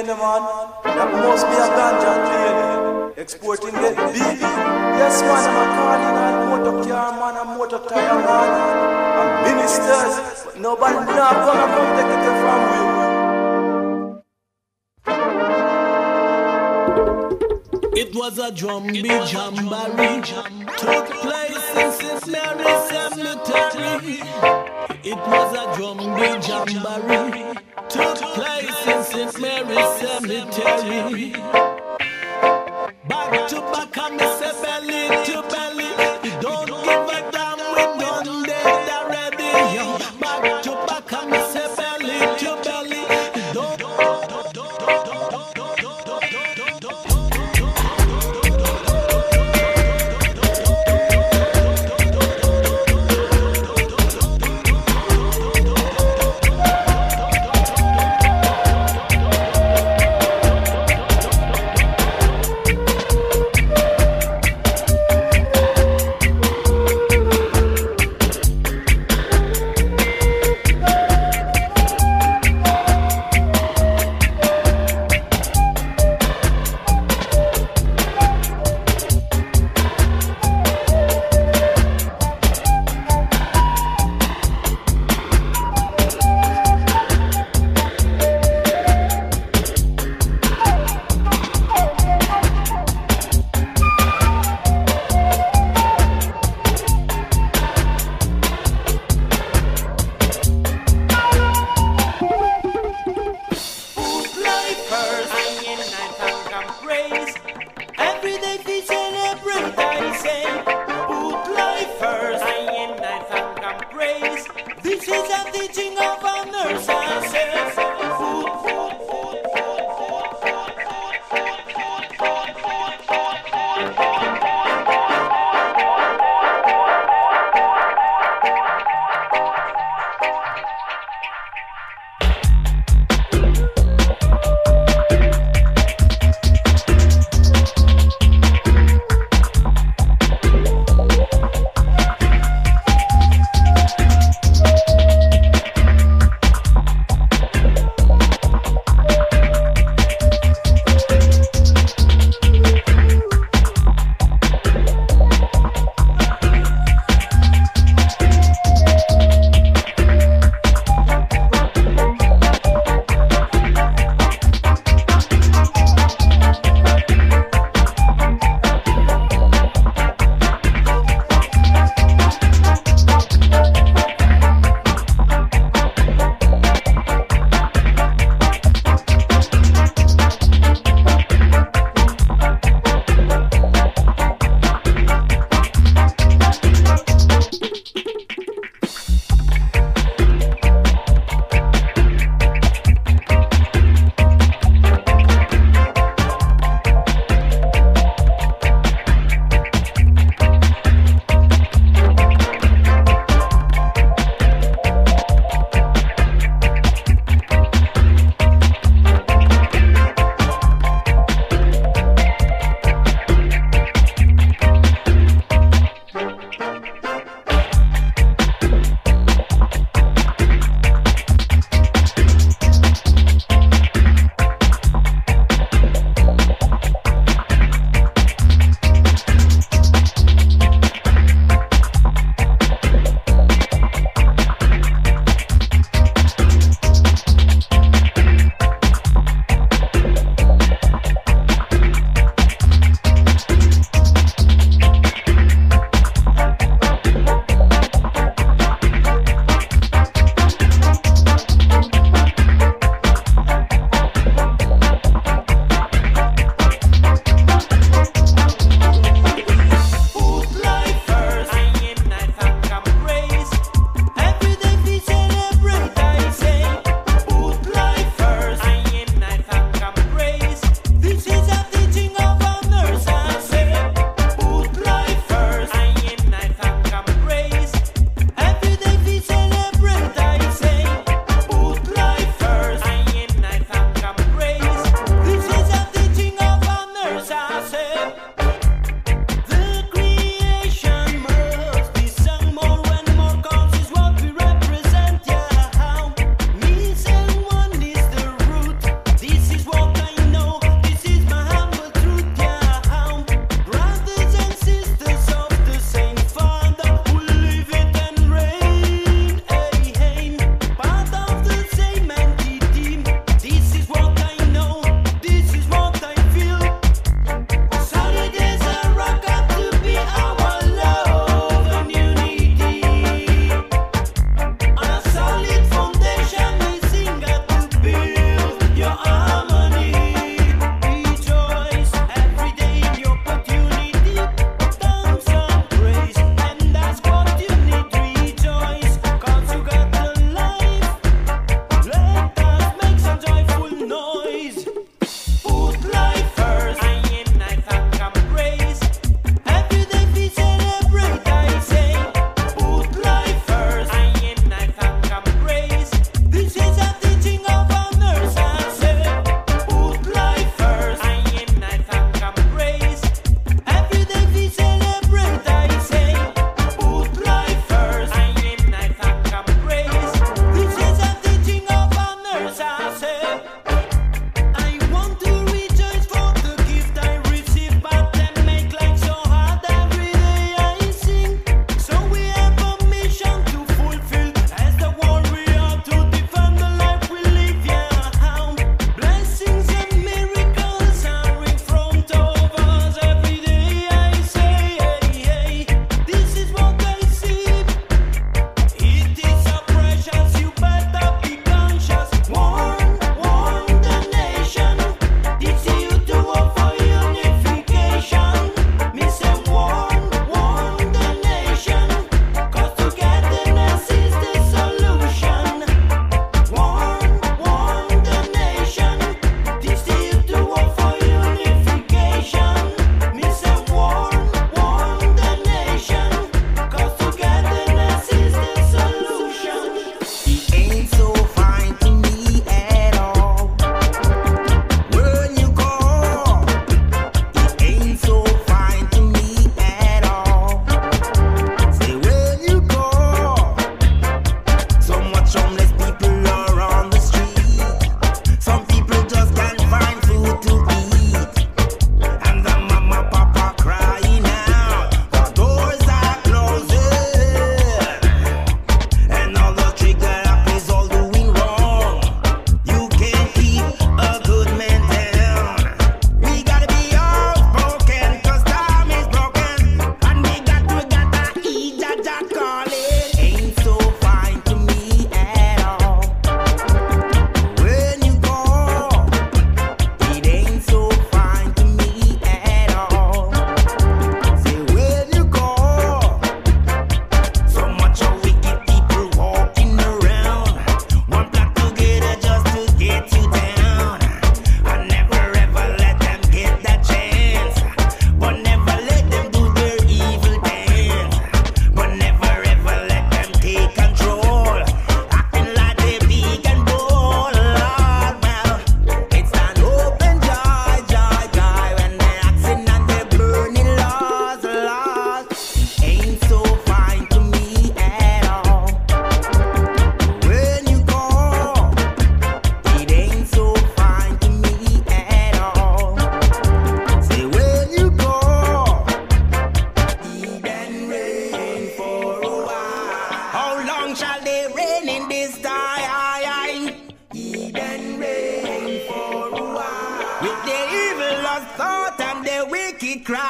you know, man. That must be a ganja plane. Exporting get big. Yes, man, I'm a calling and motor car, man, and motor tire, man. I'm ministers, but nobody not gonna come take it from you. It was a drum beat jamboree, took place in St. Mary's Cemetery. It was a drum beat jamboree, took place in St. Mary's Cemetery. Back to back and me say belly to belly. We don't give a damn, we done dead already. Yo. Back to back and me say belly to belly. We don't.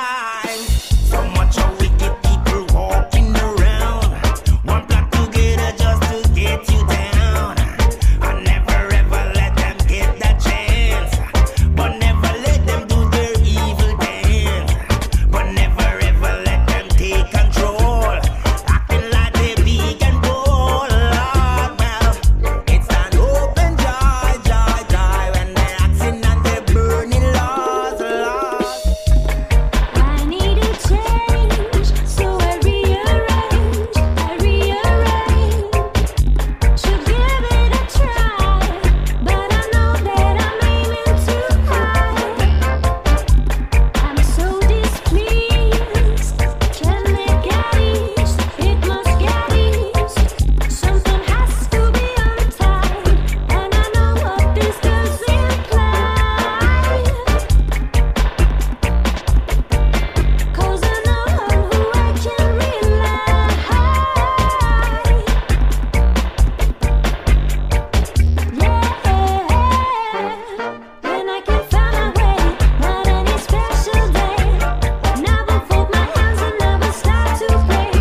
So much of wicked people walking around. One plot together just to get you down. I never ever let them get that chance. But never let them do their evil dance. But never ever let them take control. Acting like they big and bold. Lord, well, it's an open joy, joy, joy when they're acting and they're burning laws, laws. I need a change, so I rearrange, should give it a try, but I know that I'm aiming too high. I'm so displeased, can it get eased? It must get eased. Something has to be untied, and I know what this does imply. 'Cause I know who I can rely. When I can find my way, not any special day. Never fold my hands and never start to pray.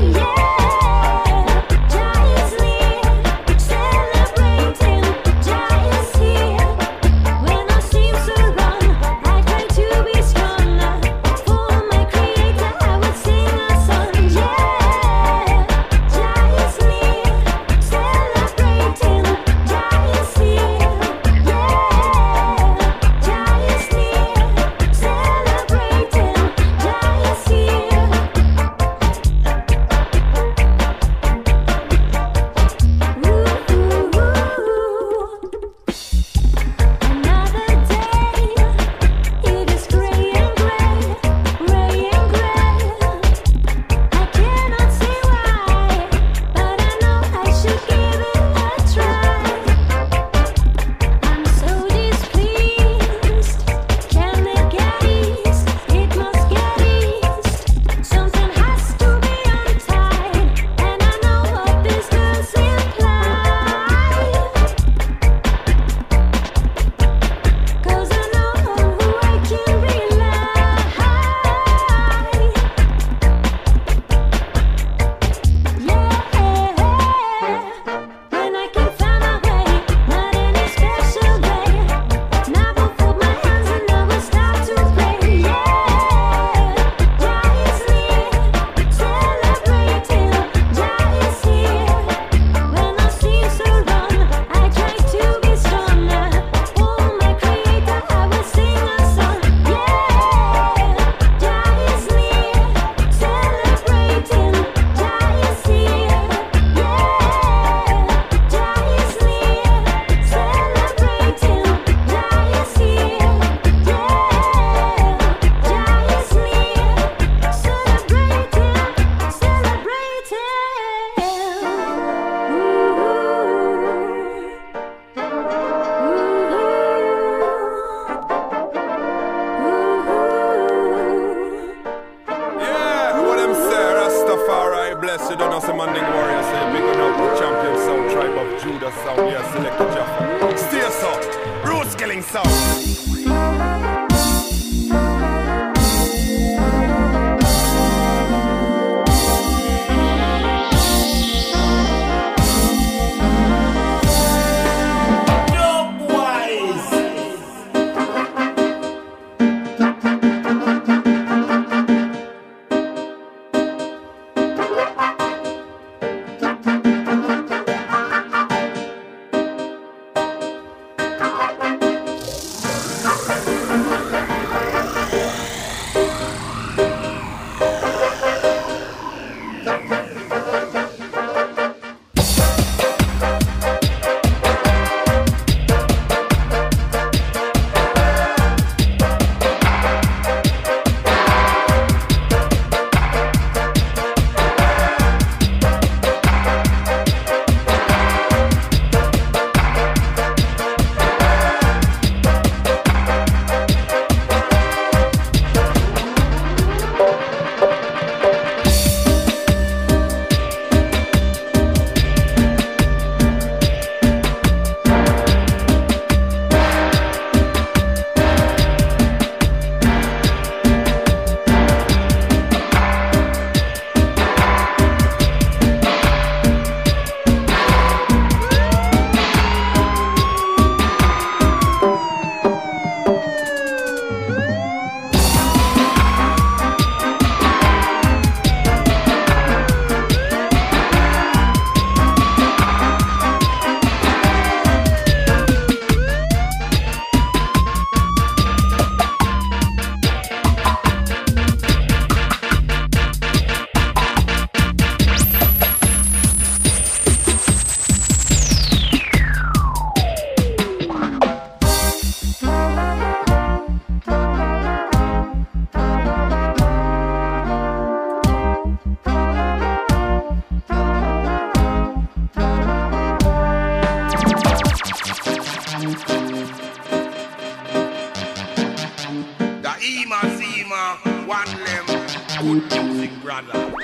Jah is near, celebrating. Jah is here. When I seem to run, I try to be stronger. For my Creator, I will sing a song. Jah is near, celebrating. Jah is here. Jah is near, celebrating. Jah is here. Another day, it is gray and gray, gray and gray. I cannot see why, but I know I should give it a try. I'm so displeased, can it get eased? It must get eased. Something has to be untied, and I know what this does imply. 'Cause I know who I can rely. When I can find my way, not any special day. Never fold my hands and never stop to pray. Jah is near, celebrating. Jah is here. When I seem to run, I try to be stronger. For my Creator, I will sing a song. Jah is near, celebrating. Jah is here. Jah is near, celebrating. Jah is here. Jah is near, Yeah, what them say, Rastafari, bless you, don't know some Manding warrior say, big up the champion sound, tribe of Judah sound, yeah, select the Jaffa. Stay so, roots killing sound. good music, brother.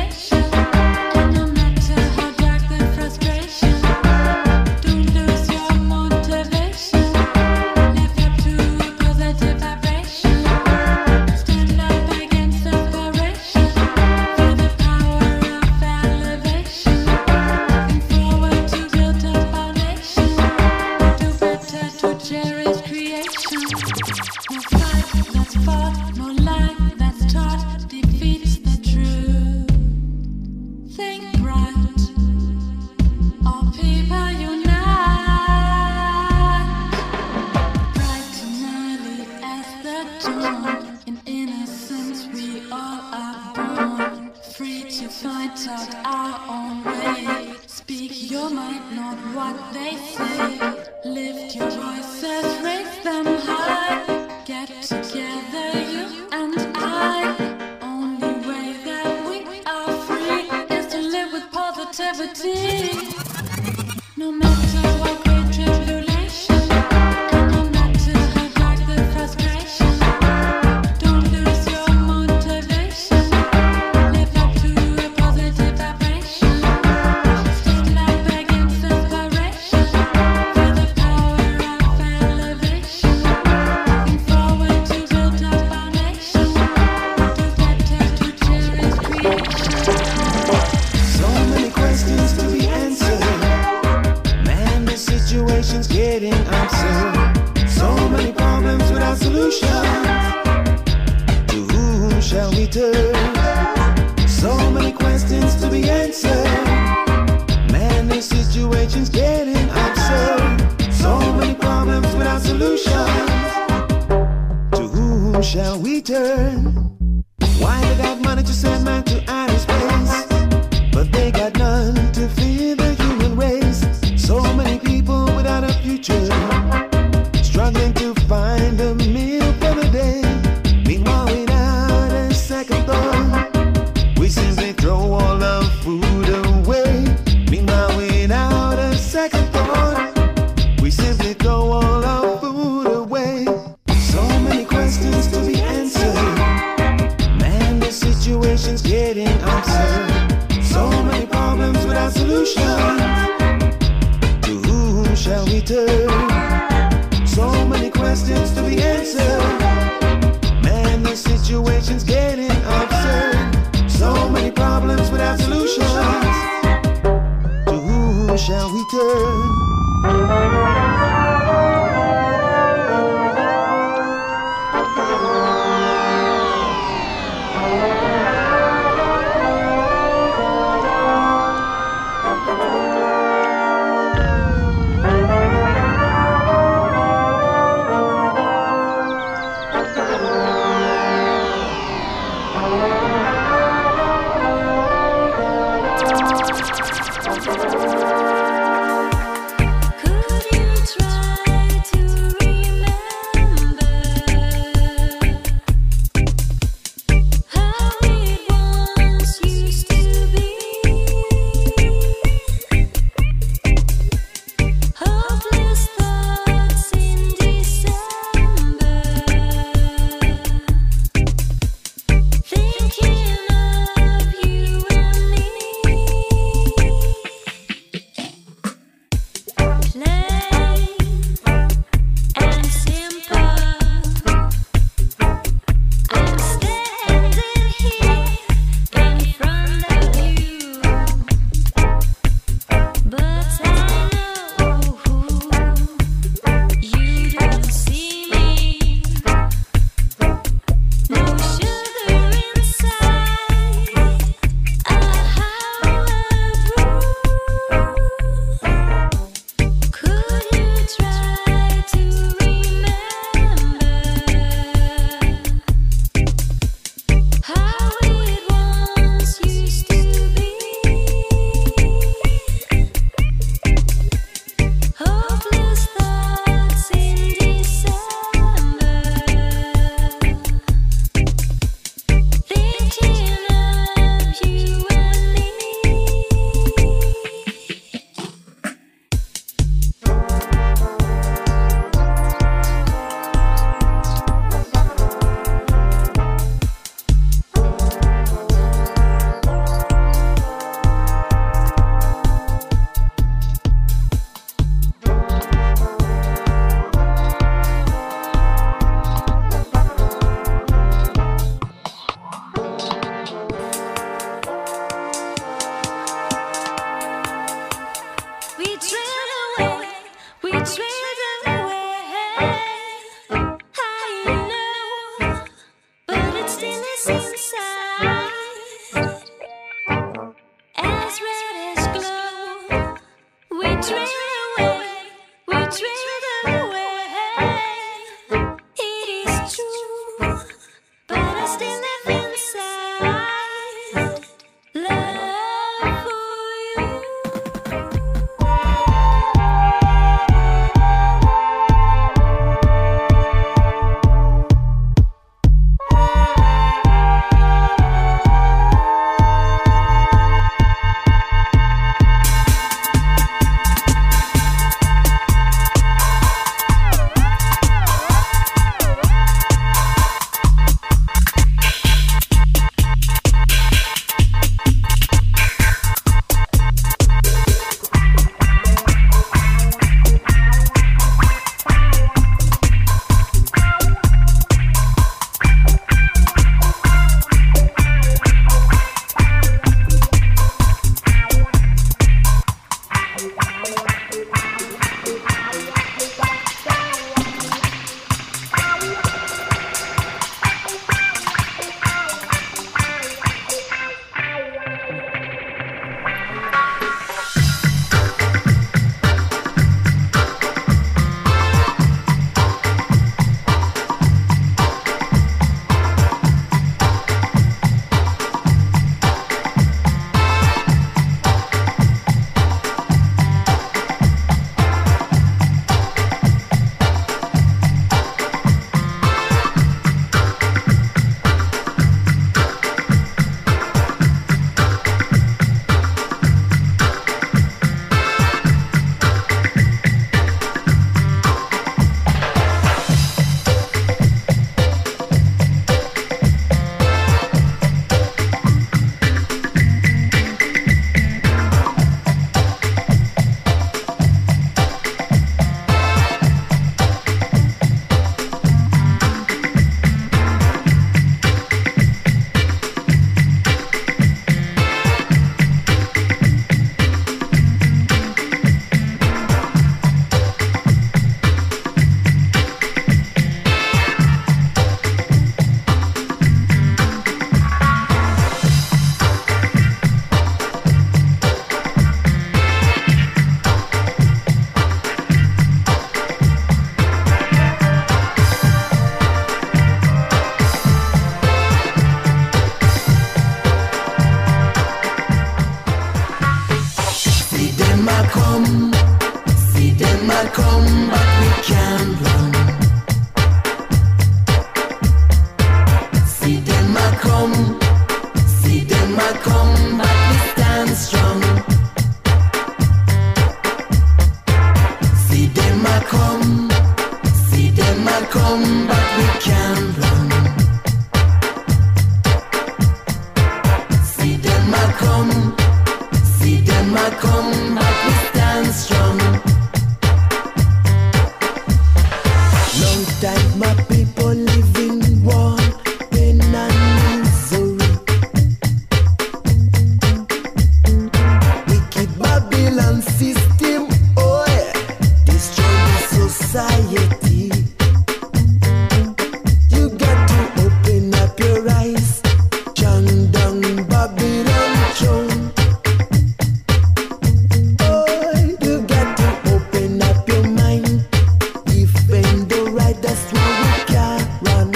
Don't lose your to find out our own way. Speak your mind, not what they say. Lift your voices, raise them high. Get together, you and I. Only way that we are free is to live with positivity. No matter what great tribulation, and no matter how dark the frustration, don't lose your motivation. Live up to a positive vibration. Just like begins inspiration. Feel the power of elevation. Looking forward to build a foundation. Do better to cherish creation. So many questions to be answered. Man, the situation's getting absurd. So many problems without solutions. To whom shall we turn? So many questions to be answered. Man, the situation's getting absurd. So many problems without solutions. To whom shall we turn? Why they got money to send man to outer space, but they got none to feed the human race. So many people without a future, struggling to find a meal for the day. Meanwhile, without a second thought, we simply throw all our food away. Meanwhile, without a second thought, we simply throw all our food away. So many questions to be answered. Man, the situation's getting absurd. So many problems without solutions. To whom shall we turn? So many questions to be answered. Man, the situation's getting absurd. So many problems without solutions. To whom shall we turn? Could you try to remember how it once used to be? Hopeless thoughts in December, thinking of you and me. Plain and simple, I'm standing here in front of you, but I know you don't see me. No sugar inside, a hollow Could you try to remember how it once used to be? Hopeless thoughts in December, thinking of you and me. We trailed away, we trailed away. I know, but it still is inside, as red as glow. We trailed away, we trailed away. It is true, but I still live inside. come, see them a come, but we stand strong. Long time my people live in war, pain and misery. Wicked Babylon system, oh yeah, destroy the society. You got to open up your eyes, John down Babylon throne. Oh, you got to open up your mind, defend the right, that's why we can't run.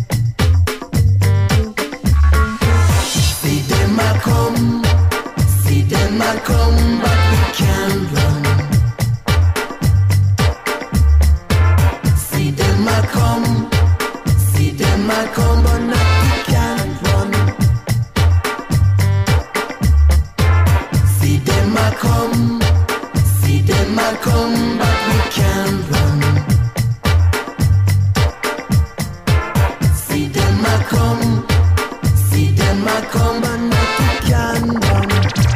See them a come, see them a come, but we can't run. See them a come, see them a come, but not we can't run. See them a come, see them a come, but we can't run. See them a come, see them a come, but not we can't run.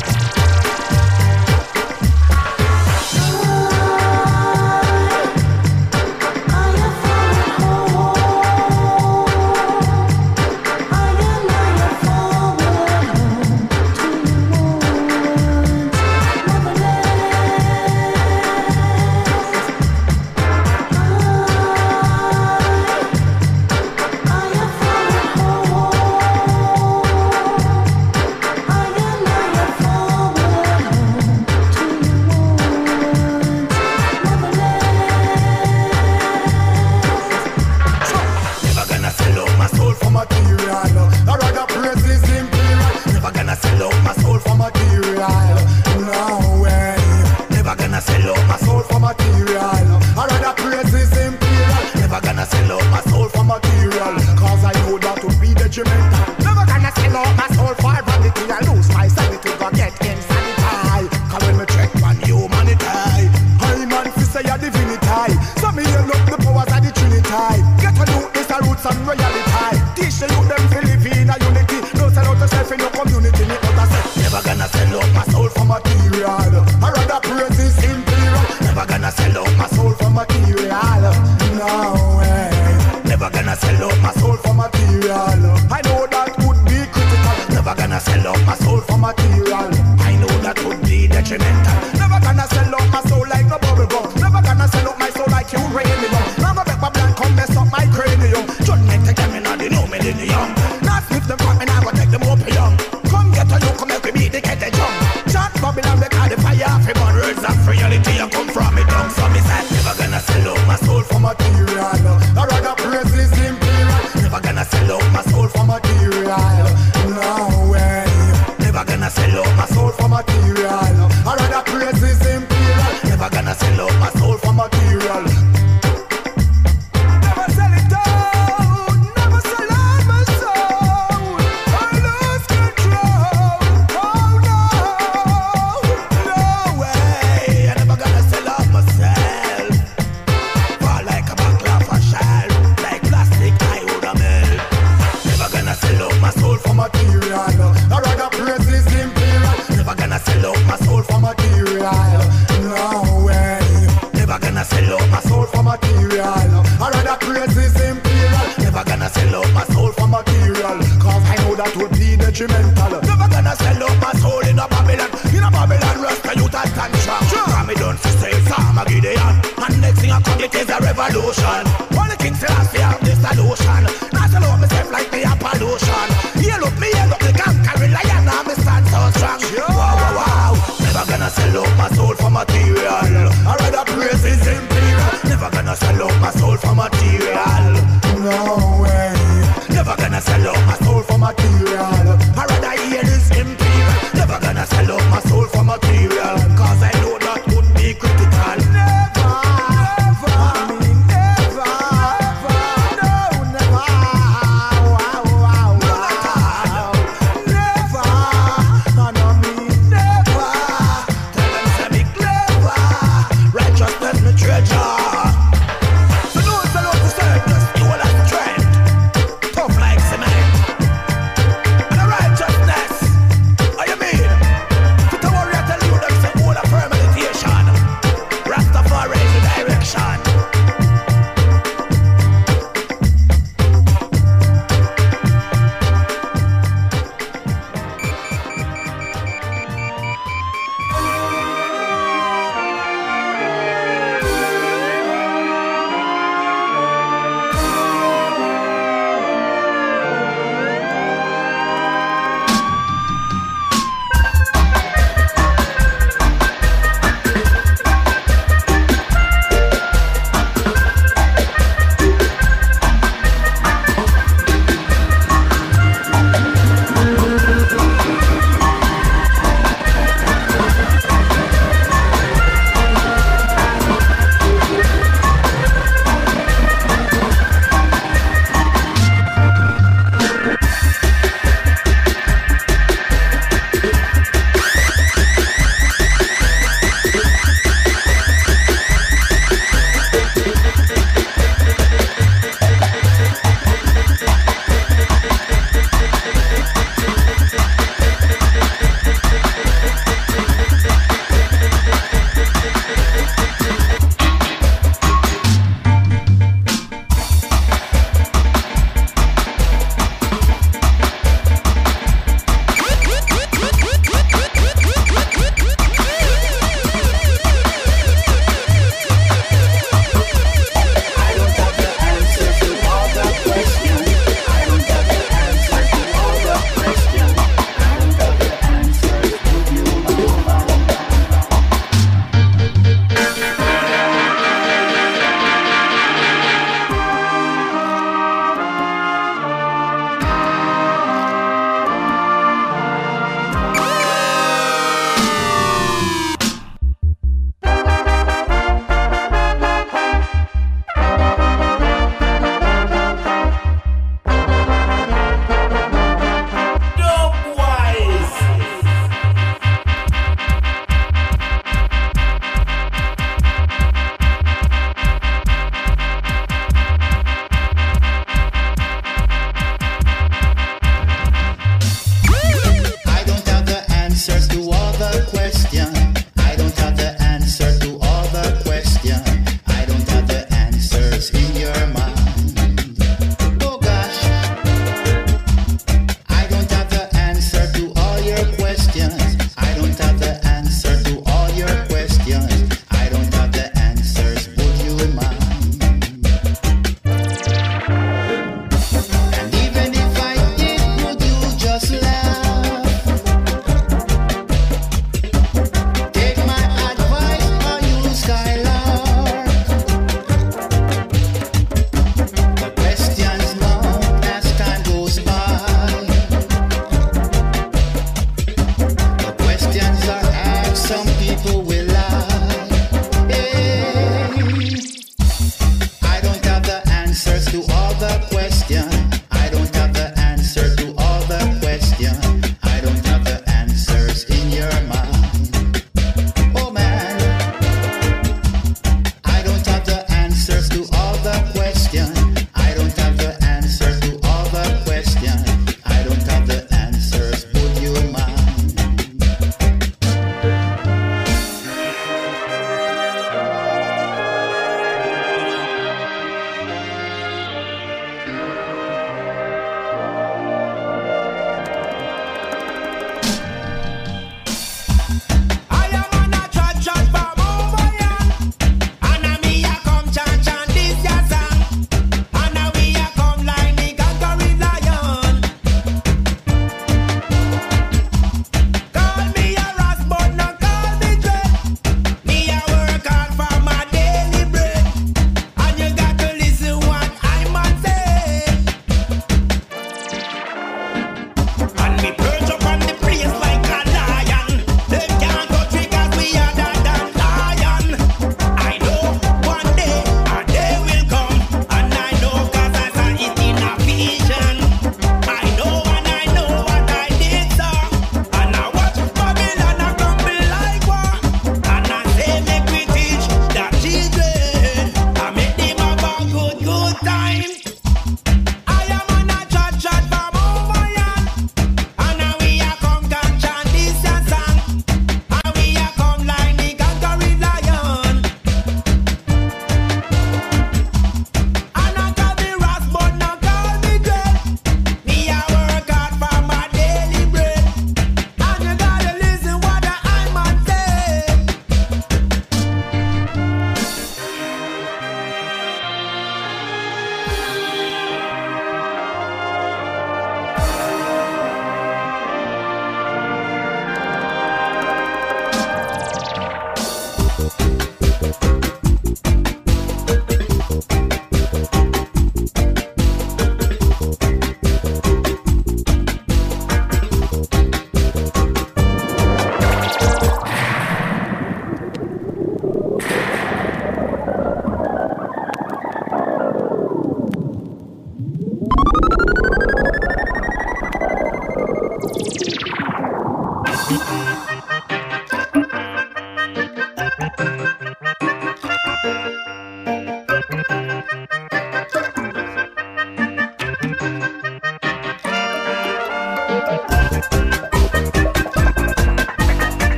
Never gonna sell out my soul for material. I rather praise His imperial. Never gonna sell out my soul for material. No way. Never gonna sell out my soul for material. I rather praise His imperial. Never gonna sell out my soul for material. Cause I know that would be detrimental. Never gonna sell out my soul for vanity. I lose my sanity, go get insanity. Cause when me check on humanity, I man fi say a divinity. So me heal up the powers of the Trinity. Get a new is a roots and reality. Teach the youth them fi live in a unity. Don't sell out yourself in your community. Me out of say, never gonna sell out my soul for material. I rather praise His imperial. Never gonna sell out my soul for material. No way. Never gonna sell out my soul for material. I know that would be critical. Never gonna sell out my soul for material. I know that would be detrimental. Never gonna sell out my soul like no bubble gum. Never gonna sell out my soul like you uranium. Now my back blank come mess up my cranium. Judgment take them in on the new millennium. Now sniff them from me, now go take them opium. Come get on you, come make we beat the cat and jump. Chant Babylon, make all the fire off him on words of reality. You come from me down, so me say never gonna sell out my soul for material. I rather praise His imperial. Never gonna sell out my soul for material. No way. Never gonna sell out my soul for material. I rather praise His imperial. Never gonna sell out my soul for material. Never sell it out. Never sell out my soul. I lose control. Oh no, no way. I never gonna sell out myself. Fall like a backlash for shell. Like plastic, I would have melt. Never gonna sell out my soul for material. I rather praise His imperial. Never gonna sell out my soul for material. No way. Never gonna sell out my soul for material. I rather praise His imperial. Never gonna sell out my soul for material. Cause I know that would be detrimental. Never gonna sell out my soul in a Babylon. In a Babylon, Rasta youth and stand strong. Come me done to say Sam a Gideon. And next thing I come it is a revolution. All the kings Selassie have this solution. Not sell out myself like me a pollution. Heal up me, heal up the conquering lion. Now me stand so strong. Wow, wow, wow. Never gonna sell out my soul for material. I rather praise His imperial. Never gonna sell out my soul for material. No way. Never gonna sell out my soul for material. I rather hear His imperial. Never gonna sell out my soul for material. Cause I know that would be critical. Never, never, I mean never, never, no, never. Wow, wow, wow. Never, I don't mean never. Tell them say me clever. Righteousness me treasure. So no salute to serve, just do all that strength. Tough like cement. And the righteousness, are you mean?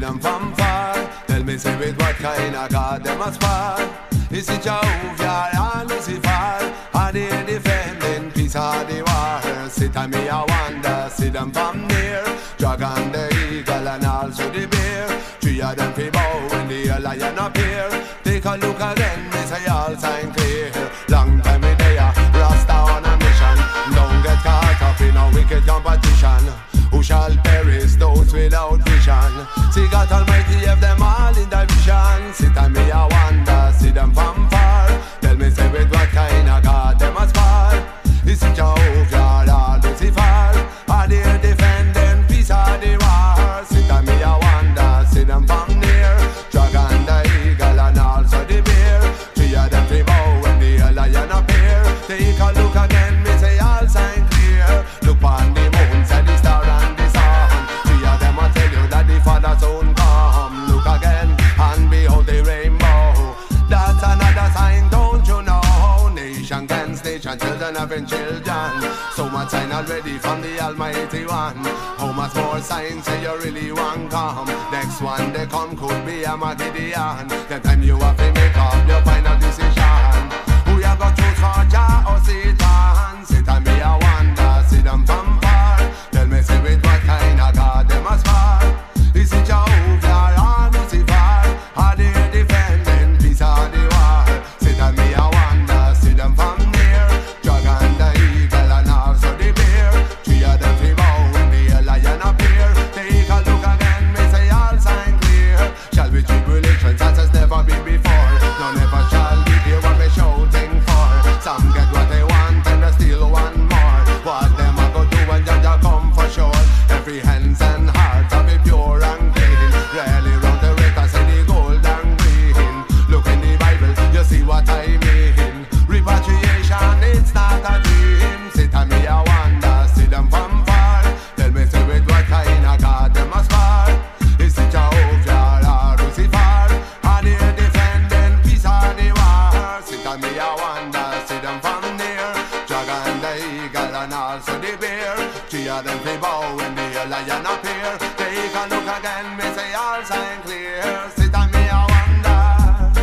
them from far. Tell me, say, with what kind of God them aspire? Is it Jehovah and Lucifer? Are they defending peace or the war? Sit and me I wonder, see them from near. Dragon, the eagle and also the bear. Three of them fi bow when the lion appear. Take a look again, me say all sign clear. Long time me there, Rasta on a mission. Don't get caught up in a wicked competition. Who shall perish those without vision? See God Almighty have them all in thy vision. Sit and me I wonder, see them from far. Tell me say with what kind of God them aspire? Is it Jehovah or Lucifer? Are they defending peace or the war? Sit and me I wonder, see them from near. Dragon, the eagle and also the bear. Three of them fi bow when the lion appear. Take a look again, me say all sign clear. Look on the moon, say the star and the sun. Three of them I tell you that the Father soon come. Look again and behold the rainbow. That's another sign, don't you know? Nation against nation, children having children. So much sign already from the Almighty One. How much more signs say you really want come? Next one they come could be a Magidian. The time you have to make up your final decision. Who you go choose for, Jah or Satan? Sit and me I wonder, see them from far. Tell me say with what kind of God them aspire? Is it Jehovah or Lucifer? Are they defending peace or the war? Sit and me I wonder, see them from near. Dragon, the eagle and also the bear. Three of them fi bow when the lion appear. Take a look again, me say all sign clear. Shall be tribulations as has never been before. No never shall be here what me shouting for. Some get what they want and they still want more. What them a go do when Jah come for sure? Every hands and hearts a be pure and clean. Rarely round the rate I say the gold and green. Look in the Bible, you see what I mean. Repatriation, it's not a dream. Sit and me I wonder, see them from far. Tell me say with what kind of God them aspire? Is it Jehovah or Lucifer? Are they defending peace or the war? Sit and me I wonder, see them from near. Dragon, the eagle and also the bear. Three of them fi bow when the lion appear. Take a look again, me say all sign clear. Sit and me I wonder,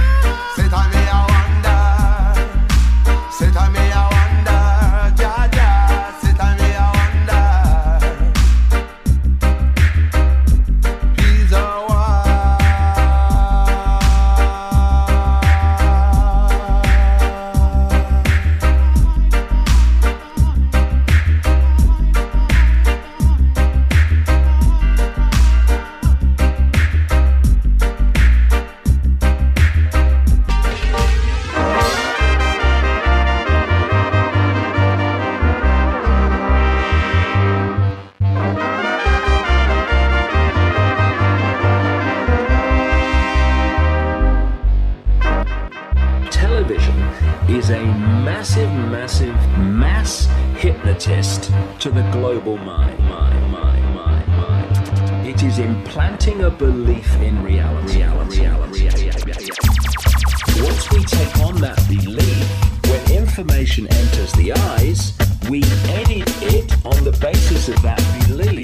sit and me I wonder, sit and me I wonder, Jah Jah, sit and me I wonder. He's a Television is a massive mass hypnotist to the global mind. It is implanting a belief in reality. Once we take on that belief, when information enters the eyes, we edit it on the basis of that belief.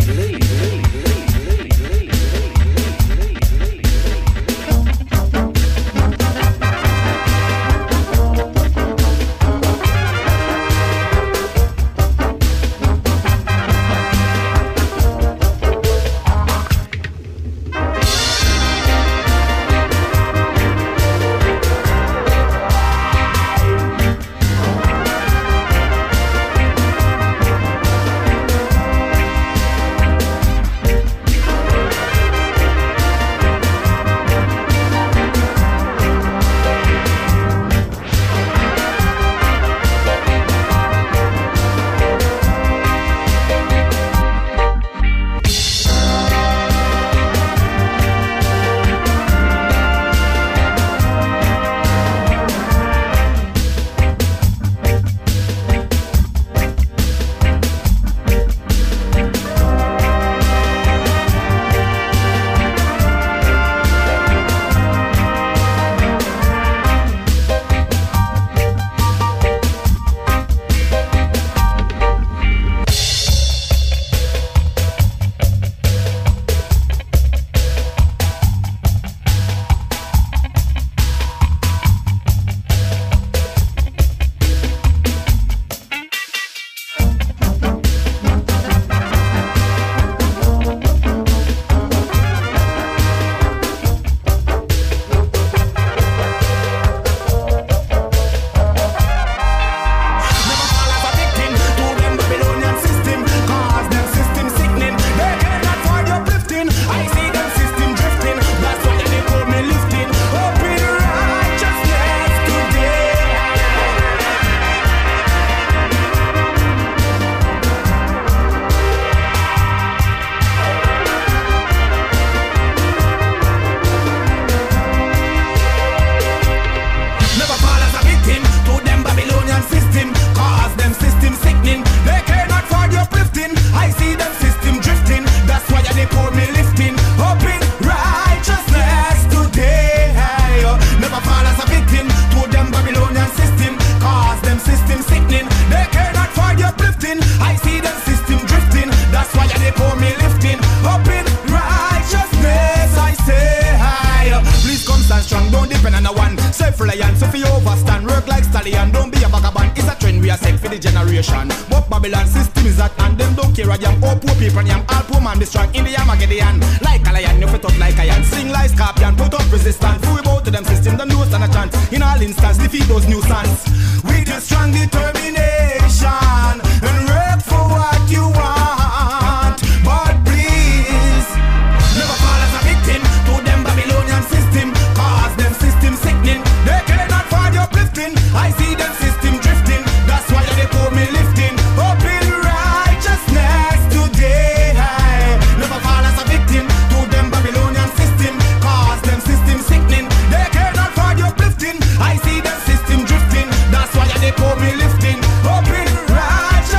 the generation. But Babylon system is that, and them don't care a damn. All poor people, yam, all poor man be strong in the Armageddon. Like a lion, you fit up like a yan. Sing like scorpion, put up resistance. Who we bow to them system, them know stand a chance. In all instances, defeat those nuisance. With your strong determination and work for what you want. But please, never fall as a victim to them Babylonian system. Cause them system sickening. They cannot find your uplifting. I see them system drifting. That's why they call me lifting. Up in righteousness today. Never fall as a victim to them Babylonian system. Cause them system sickening. They cannot find your uplifting. I see them system drifting. That's why they call me lifting. Up in righteousness.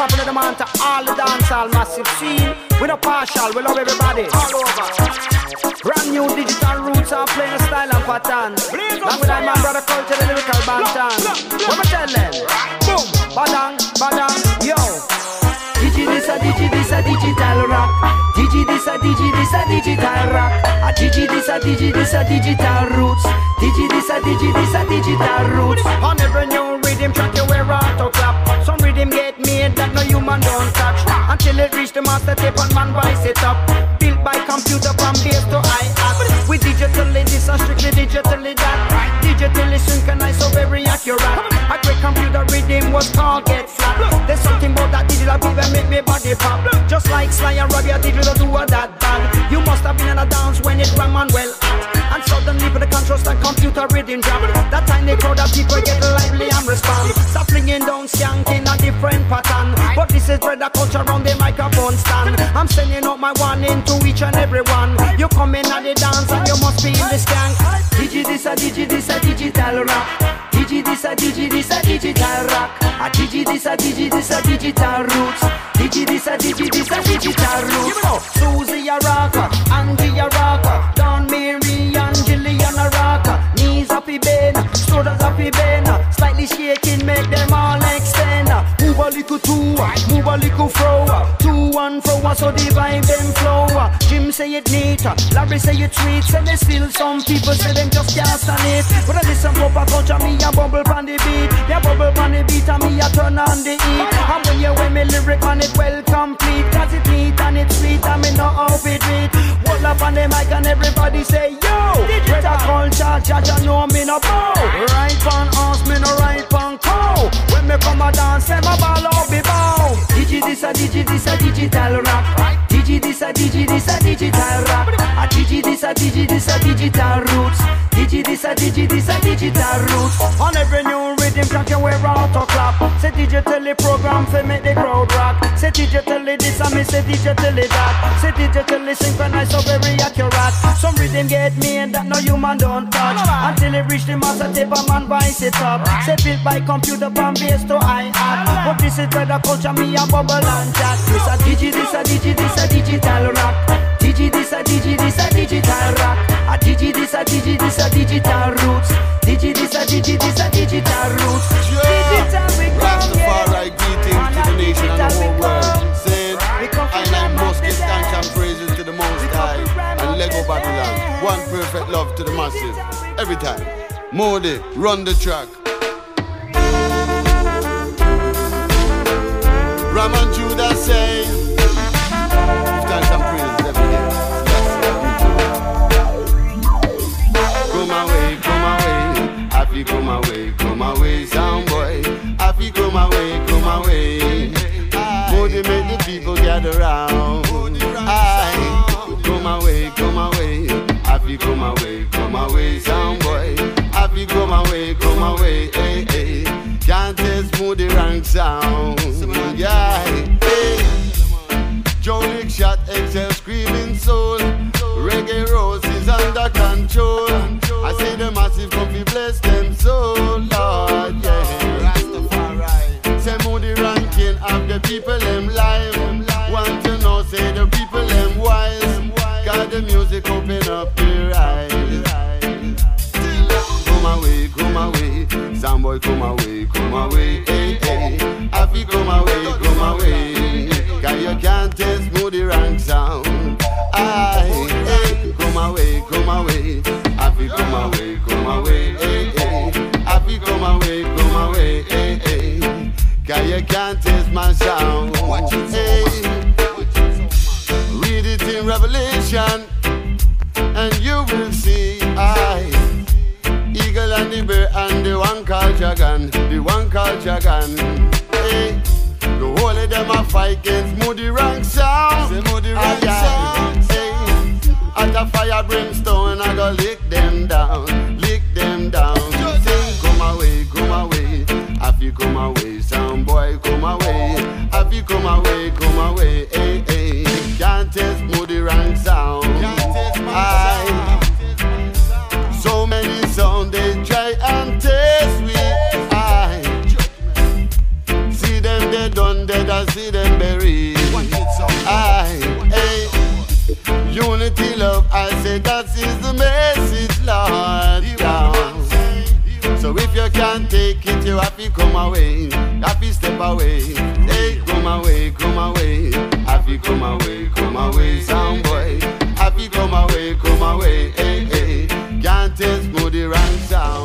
popular demand to all the dancehall massive scene. We no partial, we love everybody. All over. Brand new digital roots are playing style and pattern. Now with my brother culture, the lyrical bantan. What me tell them? Boom, badang, badang, yo. Digi this a digital rock. Digi this a digital rock. A digi this a digital roots. Digi this a digital roots. On every new rhythm track you wear auto clap. Some rhythm get made that no human don't touch. Until it reach the master tape and man buys it up. Built by computer from base to hi-hat. We digitally this and strictly digitally that. Digitally synchronized so very accurate. A great computer rhythm was called Get Flat. There's something about that digital beat that make me body pop. Just like Sly and Robbie, a digital do a that bad. You must have been in a dance when it ran man well hot. And suddenly with the controls and computer rhythm drop. That time the crowd of people get lively and respond. Stop flinging down skank in a different pattern. But this is where the culture on the microphone stand. I'm sending out my warning to each and every one. You come in at the dance and you must be in the skank. Digi this a digital rock. Digi this a digital rock. A digi this a digital roots. Digi this a digital roots. Susie a rocker, Angie a rocker, Don Mary and Jillian a rocker. Knees up i bend, shoulders up i bend. Slightly shaking make them all extend. Move a little to, move a little fro. To and fro so the vibe them flow. Jim say it neat, Larry say it sweet. Say they still some people say them just can't stand it. But I listen to a culture me a bubble pan the beat. They bubble pan the beat and me a turn on the heat. And when you wear me lyric on it well complete. Cause it neat and it's sweet and me know how it read. Hold up on the mic and everybody say yo. Where the culture judge I know me no bow. Right on us me no right on cow. When me come a dance them a ball out be bow. Digi this a digital rap. Digi this a digital rap. A digi this a digital roots. Digi this a digital roots. On every new rhythm track you wear auto clap. Say digitally program for make the crowd rock. Say digitally this and me say digitally that. Say digitally synchronized so very accurate. Some rhythm get me and that no human don't touch. Until it reach the master tape a man buys it up. Say built by computer from base to hi-hat. But this is where the culture me a bubble and chat. This a digital rock. Digi this a digital rock. A digi this a digital roots. Digi this a digital roots. Digital we come, Rastafari greetings to the nation and the whole world. Saying, I must give thanks and praises to the Most High and Lego Babylon. One perfect love to the masses. Every time. Modi, run the track. Ram and Judah say, give thanks and praises every day. Come away, happy come away, sound boy. Happy come away. Modi make the people gather round. Aye, come away, happy come away, sound boy. Happy come away, hey, hey. Can't test Modi rank sound. Yeah, hey. Joe Lick shot, Excel screaming soul. Reggae Rose is under control. I say the massive comfy bless them soul, Lord, yeah. Rastafari. Say Moody ranking of the people them live. Want to know, say the people them wise. Got the music open up your eyes. Come away, some boy come away, hey, hey. Happy come away. Cause you can't test Moody rank sound. Aye, hey, come away. Happy come away, hey, hey. Happy come away, hey, hey. Cause you can't test my sound. Hey, read it in Revelation and you will see. Aye, eagle and the bear and the one called Jagan. Hey, the whole of them are fight against Moody rank sound. Say Moody rank sound. Hey, at a fire brimstone I go lick them down. Sing come away. Happy come away, sound boy come away. Happy come away, hey, hey. Can't test Moody rank sound. Aye. So many sound they try and test we. Aye. See them they done dead as Vegas is the message, Lord. Yeah. So if you can't take it, you have to come away. You have to step away. Hey, come away, come away. Have to come away, sound boy. Have to come away, hey, hey. Can't taste moody wrong sound.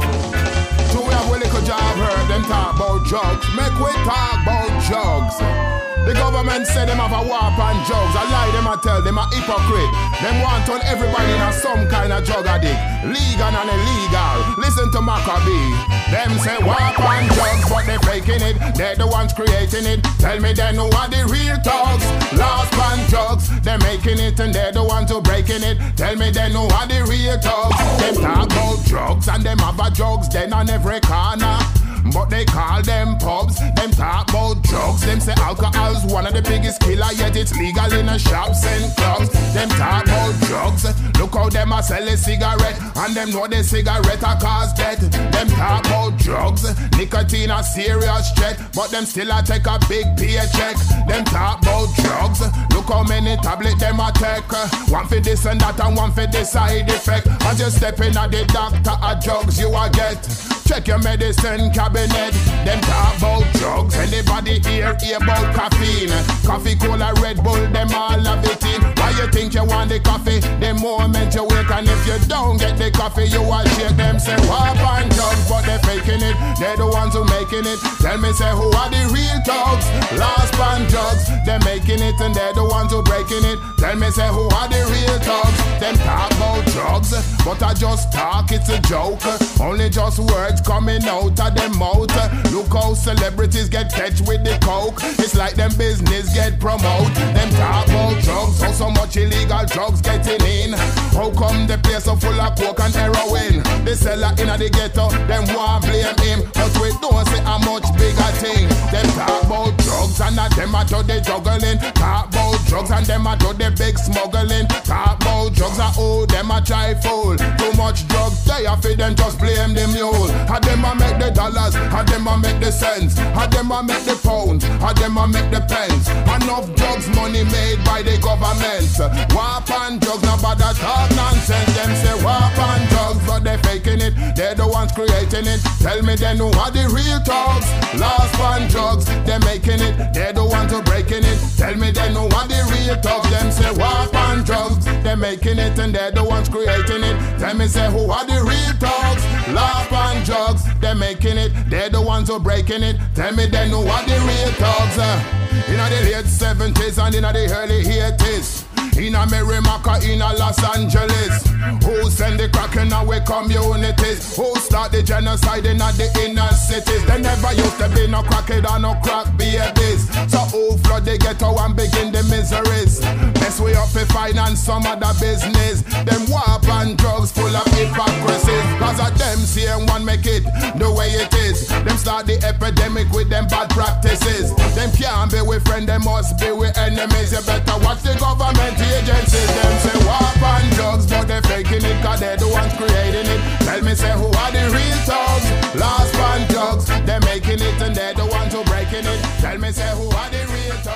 So we have a little job heard them talk about drugs. Make we talk about drugs. The government say them have a war on drugs. I lie them and tell them a hypocrite. Them want on everybody in some kind of drug addict. Legal and illegal. Listen to Maccabee. Them say war on drugs, but they faking it. They're the ones creating it. Tell me they know what the real thugs. Lost on drugs, they're making it and they're the ones who breaking it. Tell me they know what the real thugs. Them talk about drugs and them have a drugs then on every corner. But they call them pubs, them talk about drugs. Them say alcohol's one of the biggest killer, yet it's legal in the shops and clubs. Them talk about drugs, look how them a sell a cigarette, and them know the cigarette a cause death. Them talk about drugs, nicotine a serious threat, but them still a take a big paycheck. Them talk about drugs, look how many tablets them a take. One for this and that and one for the side effect. As you step in at the doctor a drugs you a get. Check your medicine cabinet. Them talk about drugs. Anybody here about caffeine? Coffee, cola, Red Bull, them all have it in. Why you think you want the coffee? The moment you wake, and if you don't get the coffee, you will shake them. Say walk on drugs, but they're faking it. They're the ones who making it. Tell me, say who are the real thugs? Lost on drugs, they're making it, and they're the ones who breaking it. Tell me, say who are the real thugs? Them talk about drugs, but I just talk, it's a joke. Only just words coming out of them mouth. Look how celebrities get catch with the coke. It's like them business get promote. Them talk about drugs, how so much illegal drugs getting in. How come the place so full of coke and heroin? The seller in the ghetto, them want blame him, but we don't say how much bigger thing. Them talk about drugs and them a do the juggling. Talk about drugs and them a do the big smuggling. Talk about drugs and oh them a try fool. Too much drugs, they a feed them just blame the mule. Had them a make the dollars, had them a make the cents, had them a make the pounds, had them a make the pence. Enough drugs money made by the government. Warp on drugs, nobody talk nonsense. Them say warp on drugs, but they faking it. They're the ones creating it. Tell me they know what the real thugs. Lost on drugs, they're making it. They're the ones who breaking it. Tell me they know what the real thugs. Them say warp on drugs, they're making it, and they're the ones creating it. Tell me say who are the real thugs. Lost on drugs, they're making it. They're the ones who breaking it. Tell me they know what the real thugs are. In the late 70s and in the early 80s. In America, in Los Angeles. Who send the crack in our communities? Who start the genocide in the inner cities? They never used to be no crackhead or no crack babies. So who flood the ghetto and begin the miseries? Best way up to finance some other business. Them warp and drugs full of hypocrisy. Cause of them see one make it the way it is. Them start the epidemic with them bad practices. Them can't be with friends, they must be with enemies. You better watch the government agencies. Them say warp and drugs, but they faking it cause they're the ones creating it. Tell me say who are the real thugs? Lost on drugs, they're making it and they're the ones who breaking it. Tell me say who are the real thugs?